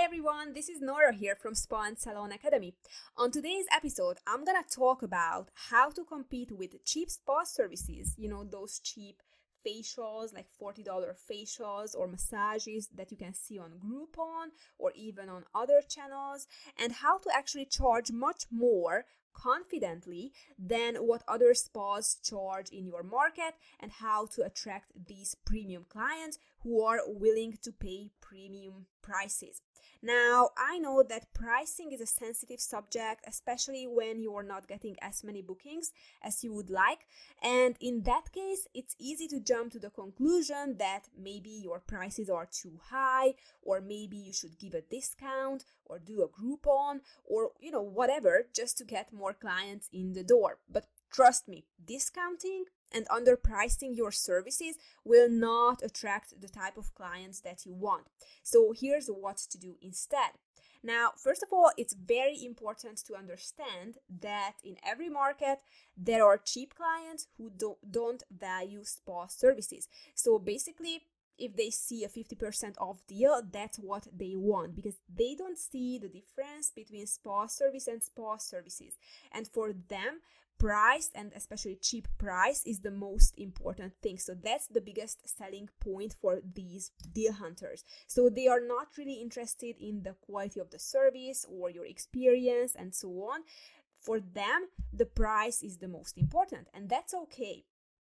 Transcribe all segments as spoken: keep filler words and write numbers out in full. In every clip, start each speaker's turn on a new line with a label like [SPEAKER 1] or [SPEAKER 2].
[SPEAKER 1] everyone, this is Nora here from Spa and Salon Academy. On today's episode, I'm gonna talk about how to compete with cheap spa services, you know, those cheap facials, like forty dollars facials or massages that you can see on Groupon or even on other channels, and how to actually charge much more confidently than what other spas charge in your market, and how to attract these premium clients who are willing to pay premium prices. Now, I know that pricing is a sensitive subject, especially when you're not getting as many bookings as you would like, and in that case, it's easy to jump to the conclusion that maybe your prices are too high, or maybe you should give a discount or do a Groupon, or you know, whatever, just to get more clients in the door. But trust me, discounting and underpricing your services will not attract the type of clients that you want. So here's what to do instead. Now, first of all, it's very important to understand that in every market, there are cheap clients who don't, don't value spa services. So basically, if they see a fifty percent off deal, that's what they want, because they don't see the difference between spa service and spa services. And for them, price, and especially cheap price, is the most important thing. So that's the biggest selling point for these deal hunters. So they are not really interested in the quality of the service or your experience and so on. For them, the price is the most important, and that's okay.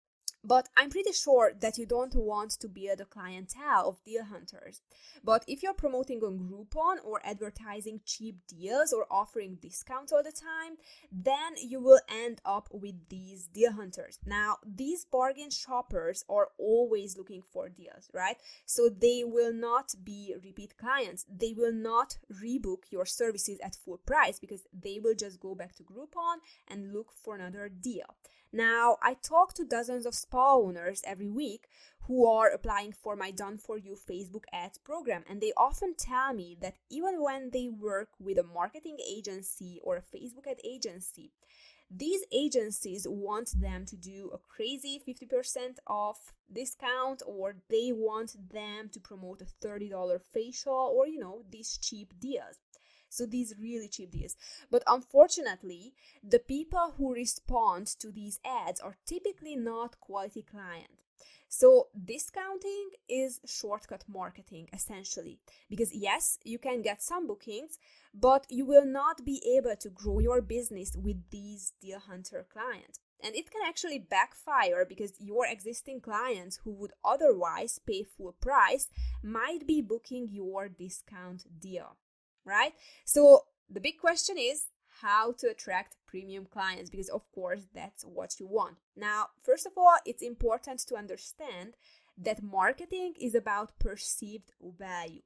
[SPEAKER 1] But I'm pretty sure that you don't want to build a clientele of deal hunters. But if you're promoting on Groupon or advertising cheap deals or offering discounts all the time, then you will end up with these deal hunters. Now, these bargain shoppers are always looking for deals, right? So they will not be repeat clients. They will not rebook your services at full price, because they will just go back to Groupon and look for another deal. Now, I talk to dozens of spa owners every week who are applying for my Done For You Facebook ads program, and they often tell me that even when they work with a marketing agency or a Facebook ad agency, these agencies want them to do a crazy fifty percent off discount, or they want them to promote a thirty dollars facial, or, you know, these cheap deals. So these really cheap deals. But unfortunately, the people who respond to these ads are typically not quality clients. So discounting is shortcut marketing, essentially. Because yes, you can get some bookings, but you will not be able to grow your business with these deal hunter clients. And it can actually backfire, because your existing clients who would otherwise pay full price might be booking your discount deal. Right? So the big question is how to attract premium clients, because of course that's what you want. Now, first of all, it's important to understand that marketing is about perceived value.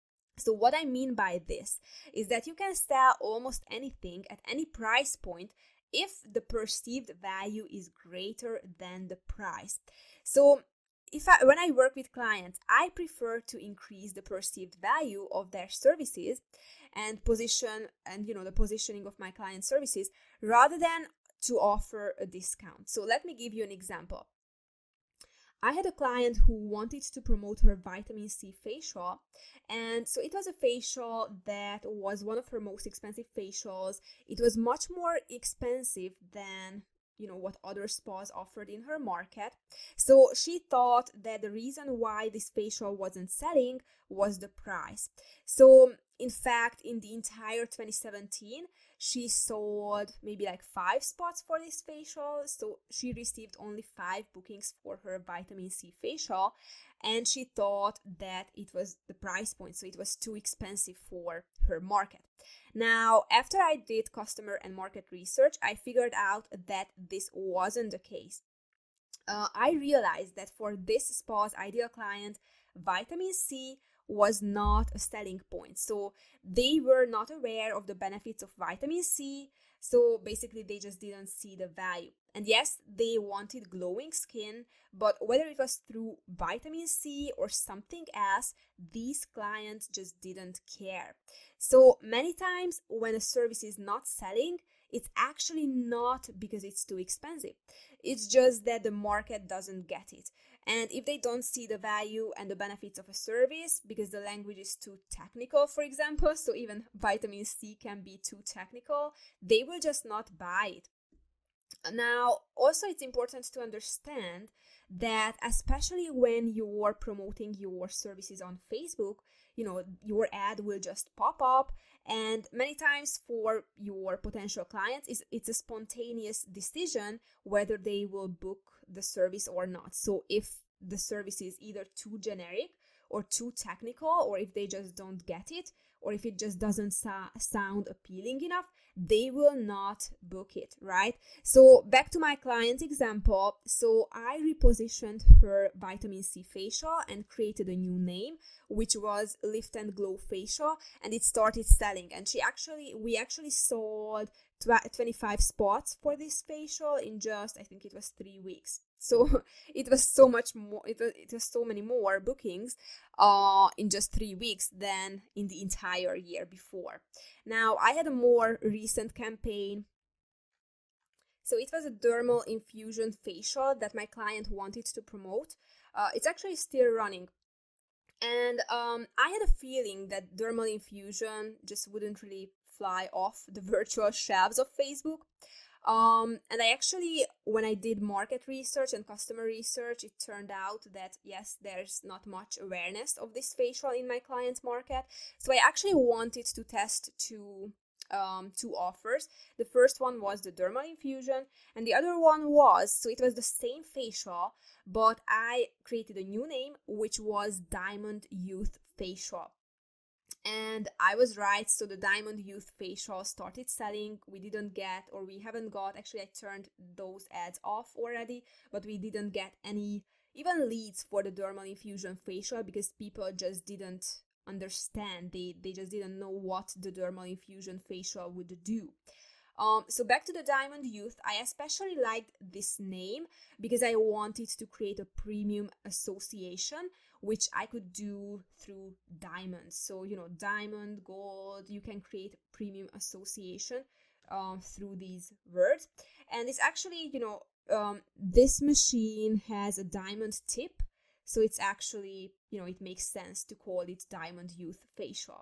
[SPEAKER 1] So what I mean by this is that you can sell almost anything at any price point if the perceived value is greater than the price. So If I, when I work with clients, I prefer to increase the perceived value of their services and position and, you know, the positioning of my client services, rather than to offer a discount. So let me give you an example. I had a client who wanted to promote her vitamin C facial, and so it was a facial that was one of her most expensive facials. It was much more expensive than you know what other spas offered in her market. So she thought that the reason why this facial wasn't selling was the price. So in fact, in the entire twenty seventeen, she sold maybe like five spots for this facial. So she received only five bookings for her vitamin C facial, and she thought that it was the price point, so it was too expensive for her market. Now, after I did customer and market research, I figured out that this wasn't the case. Uh, I realized that for this spa's ideal client, vitamin C was not a selling point. So they were not aware of the benefits of vitamin C. So basically, they just didn't see the value. And yes, they wanted glowing skin, but whether it was through vitamin C or something else, these clients just didn't care. So many times when a service is not selling, it's actually not because it's too expensive. It's just that the market doesn't get it. And if they don't see the value and the benefits of a service because the language is too technical, for example, so even vitamin C can be too technical, they will just not buy it. Now, also it's important to understand that especially when you're promoting your services on Facebook, you know, your ad will just pop up, and many times for your potential clients, it's, it's a spontaneous decision whether they will book the service or not. So if the service is either too generic or too technical, or if they just don't get it, or if it just doesn't sa- sound appealing enough, they will not book it, right? So back to my client example. So I repositioned her vitamin C facial and created a new name, which was Lift and Glow Facial, and it started selling. And she actually, we actually sold twenty-five spots for this facial in just, I think it was three weeks. So it was so much more, it was, it was so many more bookings uh, in just three weeks than in the entire year before. Now, I had a more recent campaign. So it was a dermal infusion facial that my client wanted to promote. Uh, it's actually still running. And um, I had a feeling that dermal infusion just wouldn't really fly off the virtual shelves of Facebook. Um, and I actually, when I did market research and customer research, it turned out that yes, there's not much awareness of this facial in my client's market. So I actually wanted to test two, um, two offers. The first one was the dermal infusion, and the other one was, so it was the same facial, but I created a new name, which was Diamond Youth Facial. And I was right, so the Diamond Youth Facial started selling. We didn't get, or we haven't got, actually I turned those ads off already, but we didn't get any even leads for the dermal infusion facial because people just didn't understand. They, they just didn't know what the dermal infusion facial would do. Um, so back to the Diamond Youth, I especially liked this name because I wanted to create a premium association, which I could do through diamonds. So, you know, diamond, gold, you can create premium association um, through these words. And it's actually, you know, um, this machine has a diamond tip. So it's actually, you know, it makes sense to call it Diamond Youth Facial.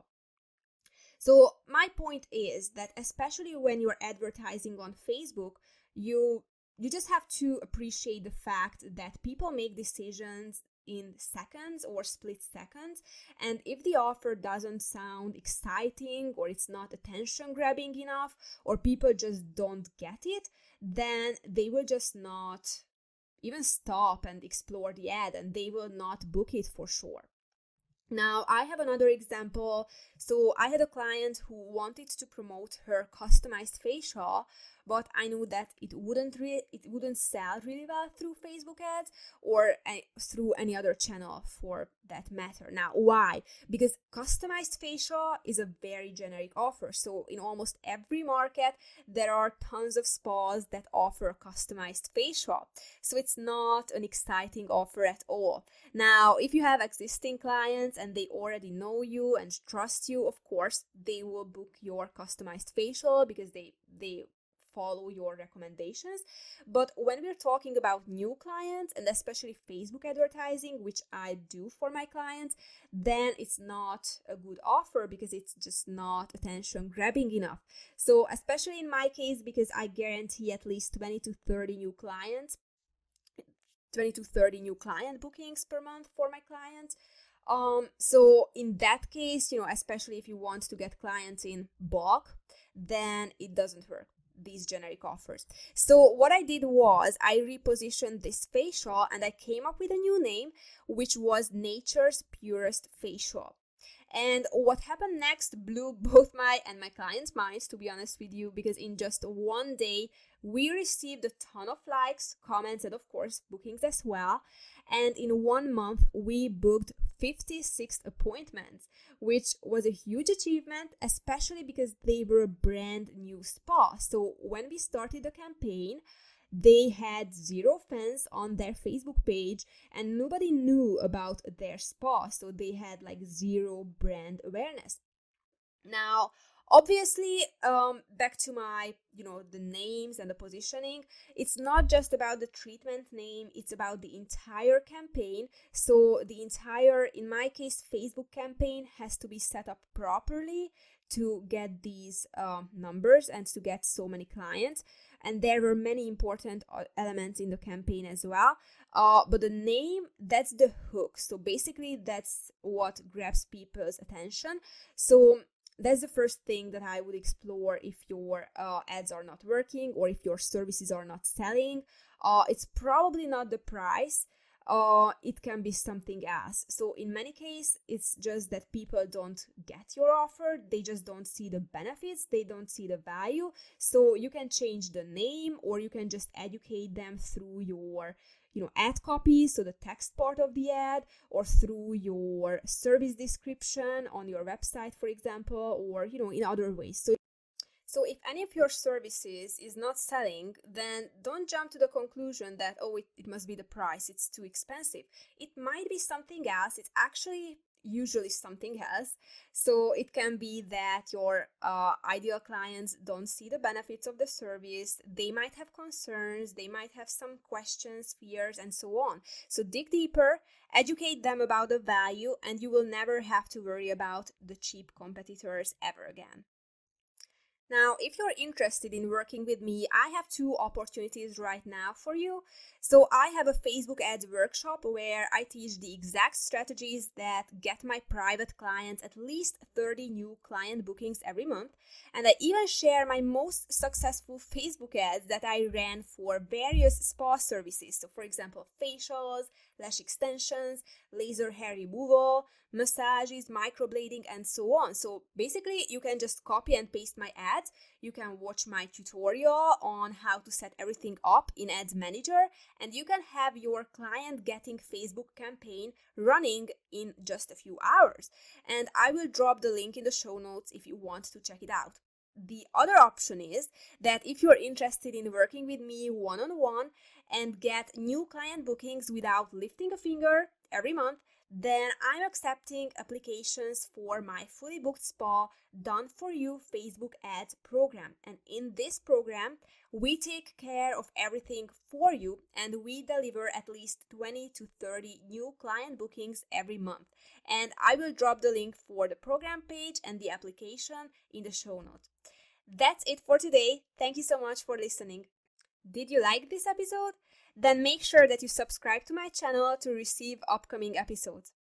[SPEAKER 1] So my point is that especially when you're advertising on Facebook, you you just have to appreciate the fact that people make decisions in seconds or split seconds, and if the offer doesn't sound exciting or it's not attention grabbing enough or people just don't get it, then they will just not even stop and explore the ad and they will not book it for sure. Now, I have another example. So I had a client who wanted to promote her customized facial, but I knew that it wouldn't re- it wouldn't sell really well through Facebook ads or a- through any other channel for that matter. Now, why? Because customized facial is a very generic offer. So in almost every market, there are tons of spas that offer customized facial. So it's not an exciting offer at all. Now, if you have existing clients and they already know you and trust you, of course, they will book your customized facial because they they follow your recommendations. But when we're talking about new clients and especially Facebook advertising, which I do for my clients, then it's not a good offer because it's just not attention grabbing enough. So especially in my case, because I guarantee at least twenty to thirty new clients, twenty to thirty new client bookings per month for my clients. Um, so in that case, you know, especially if you want to get clients in bulk, then it doesn't work, these generic offers. So what I did was I repositioned this facial and I came up with a new name, which was Nature's Purest Facial. And what happened next blew both my and my clients' minds, to be honest with you, because in just one day, we received a ton of likes, comments, and of course, bookings as well. And in one month, we booked fifty-six appointments, which was a huge achievement, especially because they were a brand new spa. So when we started the campaign, they had zero fans on their Facebook page and nobody knew about their spa. So they had like zero brand awareness. Now, Obviously, um, back to my, you know, the names and the positioning, it's not just about the treatment name, it's about the entire campaign. So the entire, in my case, Facebook campaign has to be set up properly to get these uh, numbers and to get so many clients. And there were many important elements in the campaign as well. Uh, but the name, that's the hook. So basically, that's what grabs people's attention. So that's the first thing that I would explore if your uh, ads are not working or if your services are not selling. Uh, it's probably not the price. Uh, it can be something else. So in many cases, it's just that people don't get your offer. They just don't see the benefits. They don't see the value. So you can change the name, or you can just educate them through your you know, ad copy, so the text part of the ad, or through your service description on your website, for example, or, you know, in other ways. So, so if any of your services is not selling, then don't jump to the conclusion that, oh, it, it must be the price, it's too expensive. It might be something else. It's actually usually something else. So it can be that your uh, ideal clients don't see the benefits of the service. They might have concerns, they might have some questions, fears, and so on. So dig deeper, educate them about the value, and you will never have to worry about the cheap competitors ever again. Now, if you're interested in working with me, I have two opportunities right now for you. So I have a Facebook ads workshop where I teach the exact strategies that get my private clients at least thirty new client bookings every month. And I even share my most successful Facebook ads that I ran for various spa services. So for example, facials, lash extensions, laser hair removal, massages, microblading, and so on. So basically, you can just copy and paste my ads. You can watch my tutorial on how to set everything up in Ads Manager, and you can have your client getting Facebook campaign running in just a few hours. And I will drop the link in the show notes if you want to check it out. The other option is that if you're interested in working with me one-on-one and get new client bookings without lifting a finger every month, then I'm accepting applications for my fully booked spa done for you Facebook ads program. And in this program, we take care of everything for you, and we deliver at least twenty to thirty new client bookings every month. And I will drop the link for the program page and the application in the show notes. That's it for today. Thank you so much for listening. Did you like this episode? Then make sure that you subscribe to my channel to receive upcoming episodes.